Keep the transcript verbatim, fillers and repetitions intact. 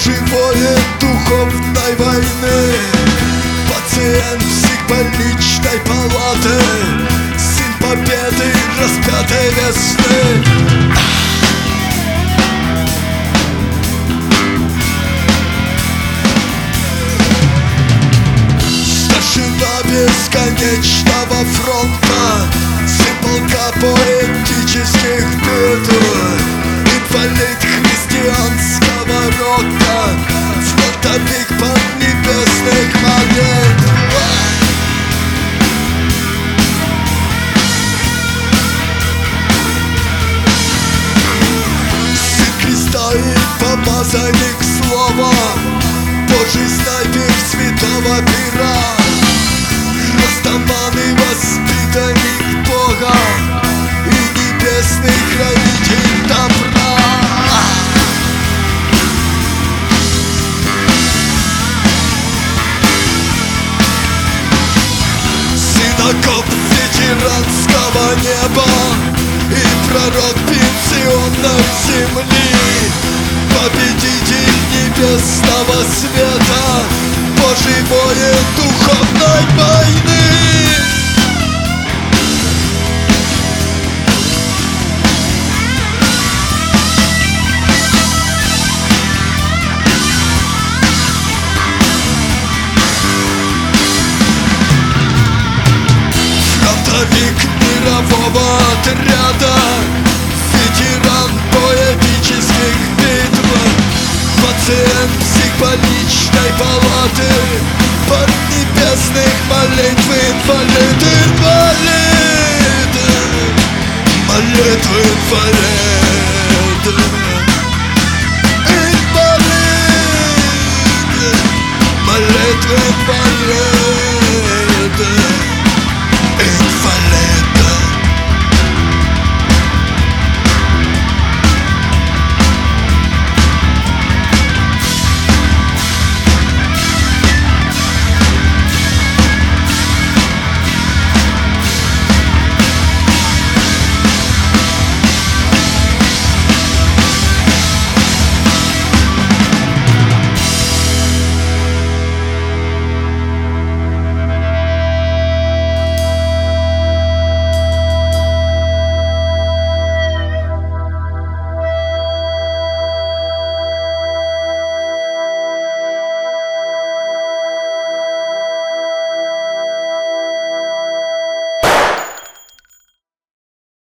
Божий воин духовной войны, пациент психбольничной палаты, сын победы распятой весны. Старшина бесконечного фронта, сын полка поэтических битв, инвалид христианского рока, фронтовик поднебесных молитв. Сын Христа и помазанник слова, Божий снайпер святого пера, растаман и воспитанник Бога и небесный хранитель добра. Окоп ветеранского неба и пророк пенсионной земли, победитель небесного света, Божий воин духовной войны. Фронтовик мирового отряда, ветеран поэтических битв, пациент психбольничной палаты, поднебесных молитв, инвалид, инвалид, молитвы, инвалид, инвалид, молитвы, инвалид.